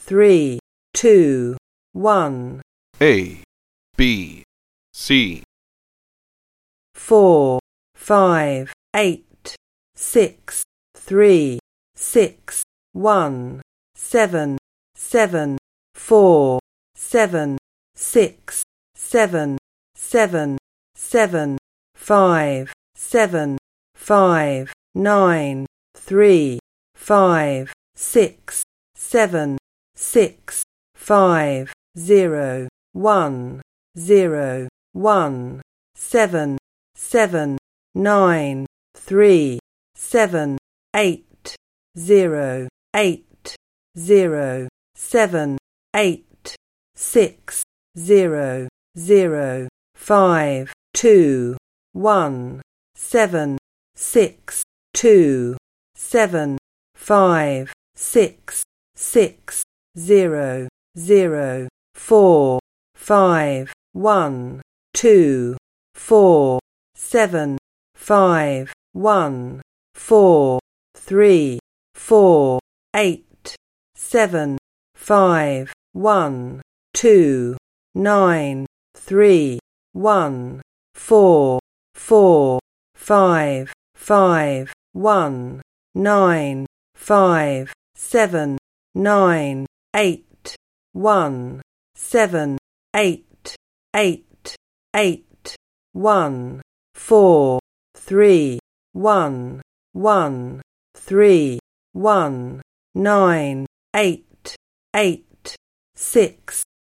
3, 2, 1. A, B, C. 4, 5, 8, 6, 3, 6, 1, 7, 7, 4, 7, 6, 7, 7, 7, 5, 7, 5, 9, 3, 5, 6, 7, 6, 5, 0, 1, 0, 1, 7, 7, 9, 3, 7, 8, 0, 8, 0, 7, 8, 6, 0, 0, 5, 2, 1, 7, 6, 2, 7, 5, 6, 6, 0, 0, 4, 5, 1, 2, 4, 7, 5, 1, 4, 3, 4, 8, 7, 5, 1, 2, 9, 3, 1, 4, 4, 5, 5, 1, 9, 5, 7, 9, 8, 1, 7, 8, 8, 8, 1, 4, 3, 1, 1, 3, 1, 9, 8, 8, 6,